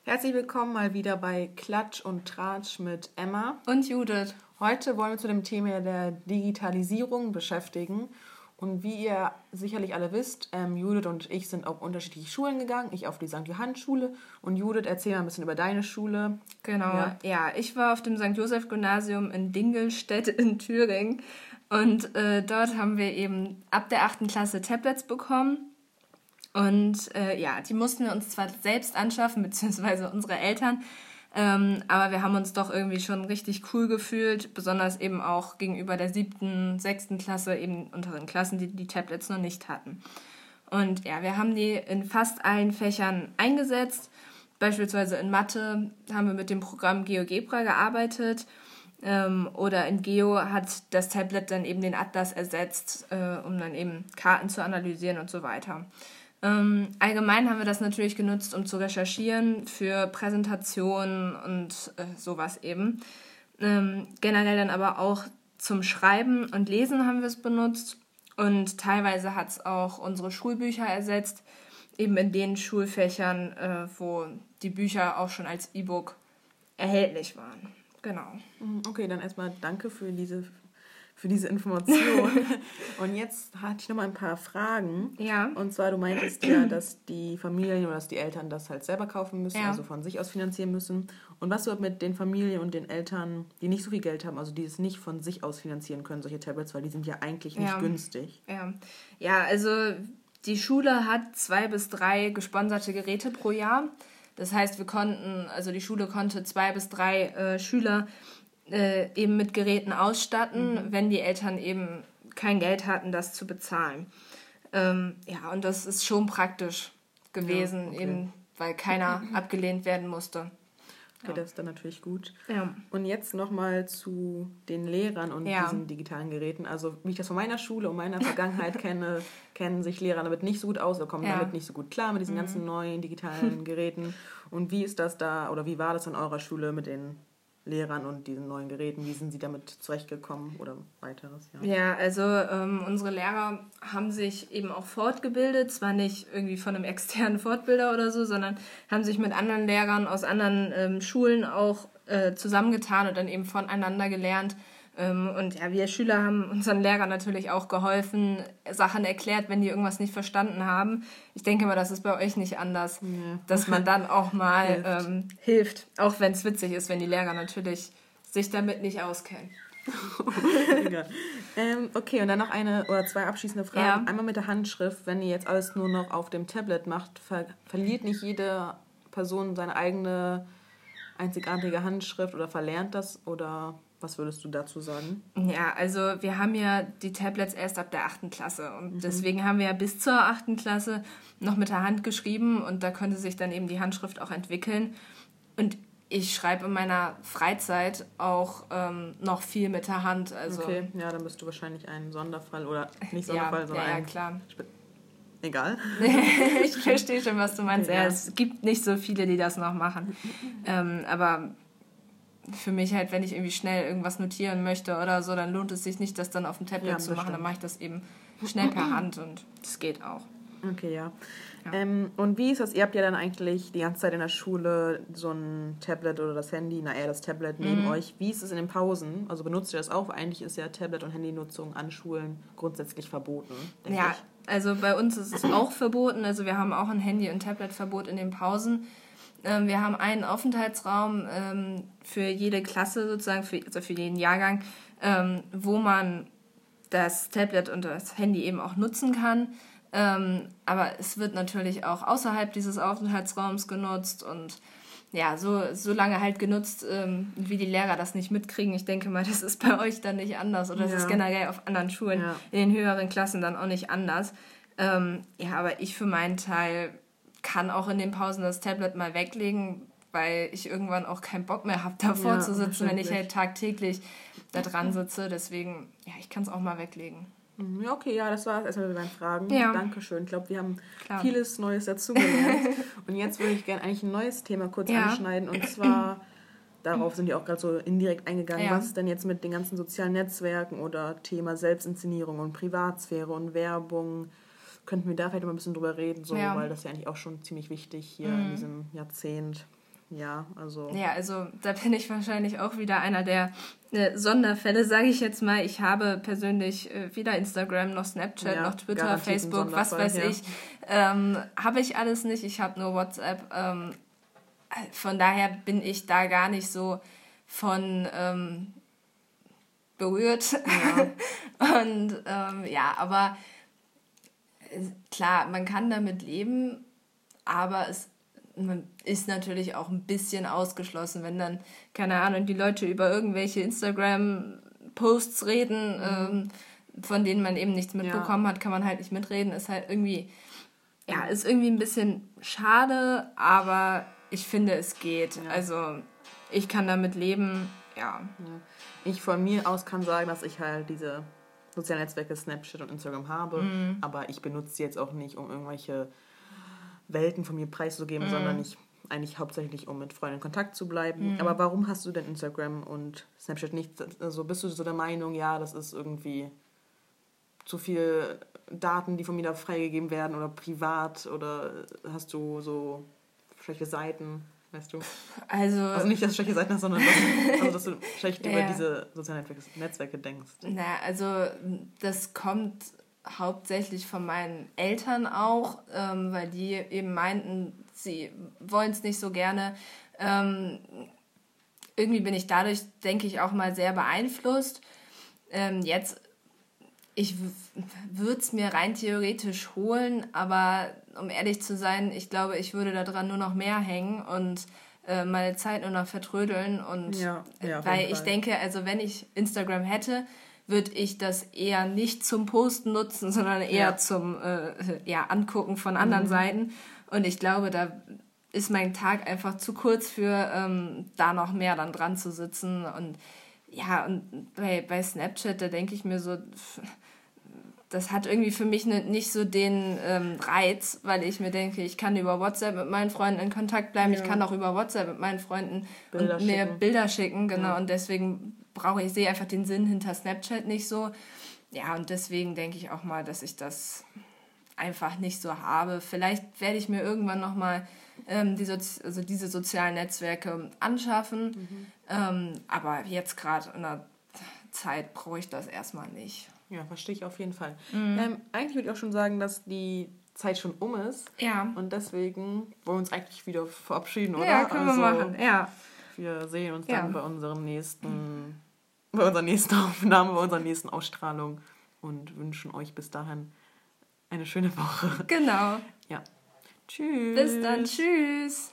Herzlich willkommen mal wieder bei Klatsch und Tratsch mit Emma und Judith. Heute wollen wir zu dem Thema der Digitalisierung beschäftigen. Und wie ihr sicherlich alle wisst, Judith und ich sind auf unterschiedliche Schulen gegangen. Ich auf die St. Johann Schule und Judith, erzähl mal ein bisschen über deine Schule. Genau, ja ich war auf dem St. Joseph Gymnasium in Dingelstedt in Thüringen. Und dort haben wir eben ab der 8. Klasse Tablets bekommen. Und die mussten wir uns zwar selbst anschaffen, beziehungsweise unsere Eltern, aber wir haben uns doch irgendwie schon richtig cool gefühlt, besonders eben auch gegenüber der 7., 6. Klasse, eben unteren Klassen, die die Tablets noch nicht hatten. Und ja, wir haben die in fast allen Fächern eingesetzt. Beispielsweise in Mathe haben wir mit dem Programm GeoGebra gearbeitet. Oder in Geo hat das Tablet dann eben den Atlas ersetzt, um dann eben Karten zu analysieren und so weiter. Allgemein haben wir das natürlich genutzt, um zu recherchieren für Präsentationen und sowas eben. Generell dann aber auch zum Schreiben und Lesen haben wir es benutzt und teilweise hat es auch unsere Schulbücher ersetzt, eben in den Schulfächern, wo die Bücher auch schon als E-Book erhältlich waren. Genau. Okay, dann erstmal danke für diese Information. Und jetzt hatte ich noch mal ein paar Fragen. Ja. Und zwar, du meintest ja, dass die Familien oder dass die Eltern das halt selber kaufen müssen, ja. Also von sich aus finanzieren müssen. Und was du mit den Familien und den Eltern, die nicht so viel Geld haben, also die es nicht von sich aus finanzieren können, solche Tablets, weil die sind ja eigentlich nicht günstig. Ja, also die Schule hat 2 bis 3 gesponserte Geräte pro Jahr. Das heißt, die Schule konnte 2 bis 3 Schüler eben mit Geräten ausstatten, wenn die Eltern eben kein Geld hatten, das zu bezahlen. Und das ist schon praktisch gewesen, eben weil keiner abgelehnt werden musste. Okay, das ist dann natürlich gut. Ja. Und jetzt nochmal zu den Lehrern und diesen digitalen Geräten. Also wie ich das von meiner Schule und meiner Vergangenheit kenne, kennen sich Lehrer damit nicht so gut aus oder kommen damit nicht so gut klar mit diesen ganzen neuen digitalen Geräten. Und wie ist das da oder wie war das an eurer Schule mit den Lehrern und diesen neuen Geräten? Wie sind sie damit zurechtgekommen oder weiteres? Ja, also unsere Lehrer haben sich eben auch fortgebildet, zwar nicht irgendwie von einem externen Fortbilder oder so, sondern haben sich mit anderen Lehrern aus anderen Schulen auch zusammengetan und dann eben voneinander gelernt. Und ja, wir Schüler haben unseren Lehrern natürlich auch geholfen, Sachen erklärt, wenn die irgendwas nicht verstanden haben. Ich denke mal, das ist bei euch nicht anders, dass man dann auch mal hilft, auch wenn es witzig ist, wenn die Lehrer natürlich sich damit nicht auskennen. Okay, und dann noch 1 oder 2 abschließende Fragen. Ja. Einmal mit der Handschrift, wenn ihr jetzt alles nur noch auf dem Tablet macht, verliert nicht jede Person seine eigene einzigartige Handschrift oder verlernt das oder... Was würdest du dazu sagen? Ja, also wir haben ja die Tablets erst ab der 8. Klasse und deswegen haben wir ja bis zur 8. Klasse noch mit der Hand geschrieben und da könnte sich dann eben die Handschrift auch entwickeln. Und ich schreibe in meiner Freizeit auch noch viel mit der Hand. Also okay, ja, dann bist du wahrscheinlich ein Sonderfall oder nicht Sonderfall, sondern ja, klar. Egal. Ich verstehe schon, was du meinst. Ja, es gibt nicht so viele, die das noch machen. Aber... Für mich halt, wenn ich irgendwie schnell irgendwas notieren möchte oder so, dann lohnt es sich nicht, das dann auf dem Tablet zu machen. Stimmt. Dann mache ich das eben schnell per Hand und das geht auch. Okay, ja. Und wie ist das? Ihr habt ja dann eigentlich die ganze Zeit in der Schule so ein Tablet oder das Handy, eher das Tablet neben euch. Wie ist es in den Pausen? Also benutzt ihr das auch? Eigentlich ist ja Tablet- und Handynutzung an Schulen grundsätzlich verboten, denke ich. Also bei uns ist es auch verboten. Also wir haben auch ein Handy- und Tabletverbot in den Pausen. Wir haben einen Aufenthaltsraum für jede Klasse sozusagen, für jeden Jahrgang, wo man das Tablet und das Handy eben auch nutzen kann. Aber es wird natürlich auch außerhalb dieses Aufenthaltsraums genutzt und ja, so lange halt genutzt, wie die Lehrer das nicht mitkriegen. Ich denke mal, das ist bei euch dann nicht anders oder das ist generell auf anderen Schulen in den höheren Klassen dann auch nicht anders. Aber ich für meinen Teil kann auch in den Pausen das Tablet mal weglegen, weil ich irgendwann auch keinen Bock mehr habe, davor zu sitzen, wenn ich halt tagtäglich da dran sitze. Deswegen, ich kann es auch mal weglegen. Ja, okay, das war es erstmal mit meinen Fragen. Ja. Dankeschön. Ich glaube, wir haben vieles Neues dazugelernt. Und jetzt würde ich gerne eigentlich ein neues Thema kurz anschneiden. Und zwar, darauf sind wir auch gerade so indirekt eingegangen, was ist denn jetzt mit den ganzen sozialen Netzwerken oder Thema Selbstinszenierung und Privatsphäre und Werbung, könnten wir da vielleicht mal ein bisschen drüber reden, weil das ja eigentlich auch schon ziemlich wichtig hier in diesem Jahrzehnt ja, also... Ja, also da bin ich wahrscheinlich auch wieder einer der Sonderfälle, sage ich jetzt mal. Ich habe persönlich weder Instagram noch Snapchat noch Twitter, Facebook, was weiß ich. Habe ich alles nicht. Ich habe nur WhatsApp. Von daher bin ich da gar nicht so von berührt. Ja. Und aber klar, man kann damit leben, aber man ist natürlich auch ein bisschen ausgeschlossen, wenn dann, keine Ahnung, die Leute über irgendwelche Instagram-Posts reden, von denen man eben nichts mitbekommen hat, kann man halt nicht mitreden. Ist halt irgendwie, ist irgendwie ein bisschen schade, aber ich finde, es geht. Ja. Also ich kann damit leben, ja. Ich von mir aus kann sagen, dass ich halt diese sozialen Netzwerke Snapchat und Instagram habe, aber ich benutze sie jetzt auch nicht, um irgendwelche Welten von mir preiszugeben, sondern eigentlich hauptsächlich, um mit Freunden in Kontakt zu bleiben. Aber warum hast du denn Instagram und Snapchat nicht? Also bist du so der Meinung, ja, das ist irgendwie zu viel Daten, die von mir da freigegeben werden oder privat, oder hast du so schlechte Seiten, weißt du? Also nicht, dass du schlechte Seiten hast, sondern dass du schlecht über diese sozialen Netzwerke denkst. Also das kommt hauptsächlich von meinen Eltern auch, weil die eben meinten, sie wollen es nicht so gerne. Irgendwie bin ich dadurch, denke ich, auch mal sehr beeinflusst. Ich würde es mir rein theoretisch holen, aber um ehrlich zu sein, ich glaube, ich würde daran nur noch mehr hängen und meine Zeit nur noch vertrödeln. Und weil ich denke, also wenn ich Instagram hätte, würde ich das eher nicht zum Posten nutzen, sondern eher zum Angucken von anderen Seiten. Und ich glaube, da ist mein Tag einfach zu kurz für da noch mehr dann dran zu sitzen. Und und bei Snapchat, da denke ich mir so, das hat irgendwie für mich nicht so den Reiz, weil ich mir denke, ich kann über WhatsApp mit meinen Freunden in Kontakt bleiben, ich kann auch über WhatsApp mit meinen Freunden mir Bilder schicken, genau, und deswegen sehe einfach den Sinn hinter Snapchat nicht so. Ja, und deswegen denke ich auch mal, dass ich das einfach nicht so habe. Vielleicht werde ich mir irgendwann nochmal diese sozialen Netzwerke anschaffen, aber jetzt gerade in der Zeit brauche ich das erstmal nicht. Ja, verstehe ich auf jeden Fall. Eigentlich würde ich auch schon sagen, dass die Zeit schon um ist. Ja. Und deswegen wollen wir uns eigentlich wieder verabschieden, oder? Ja, können wir machen. Ja. Wir sehen uns dann bei unserer nächsten Aufnahme, bei unserer nächsten Ausstrahlung und wünschen euch bis dahin eine schöne Woche. Genau. Ja. Tschüss. Bis dann. Tschüss.